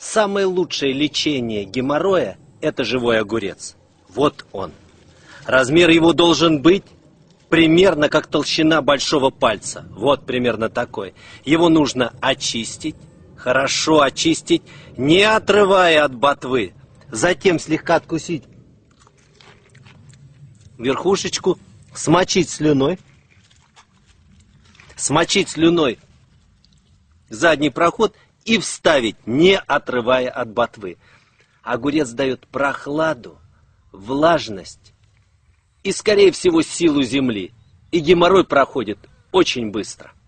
Самое лучшее лечение геморроя – это живой огурец. Вот он. Размер его должен быть примерно как толщина большого пальца. Вот примерно такой. Его нужно очистить, хорошо очистить, не отрывая от ботвы. Затем слегка откусить верхушечку, смочить слюной задний проход и вставить, не отрывая от ботвы. Огурец дает прохладу, влажность и, скорее всего, силу земли. И геморрой проходит очень быстро.